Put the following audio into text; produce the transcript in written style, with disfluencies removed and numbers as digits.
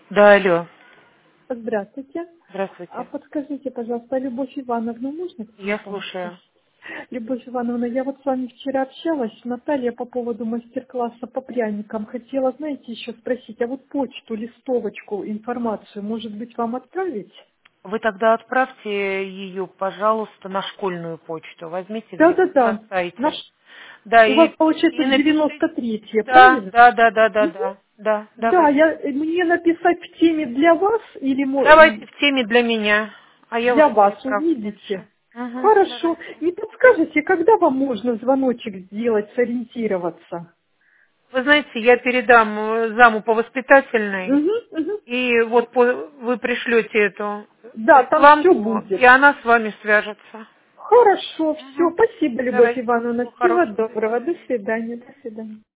Да, алло. Здравствуйте. А Здравствуйте. подскажите, пожалуйста, Любовь Ивановна, можно к Я телефону слушаю. сейчас? Любовь Ивановна, я вот с вами вчера общалась, Наталья, по поводу мастер-класса по пряникам. Хотела, знаете, еще спросить, а вот почту, листовочку, информацию, может быть, вам отправить? Вы тогда отправьте ее, пожалуйста, на школьную почту. Возьмите где-нибудь на Да-да-да. Наш... сайте. Да, У вас и получается напишите. 93-е, Да, правильно? да, да, да, да, Мгм. да. Да, Да, давайте. мне написать в теме для вас или Давайте в теме для меня, а я для уже вас, переправлю увидите. дальше. Угу, Хорошо. давайте. Не подскажете, когда вам можно звоночек сделать, сориентироваться? Вы знаете, я передам заму по воспитательной, Угу, угу. и вот вы пришлете эту Да, там все рекламку, и будет. она с вами свяжется. Хорошо, все. Мгм. Спасибо, Любовь Давайте. Ивановна. Всего Всего хорошего. До доброго. До свидания. свидания. До свидания.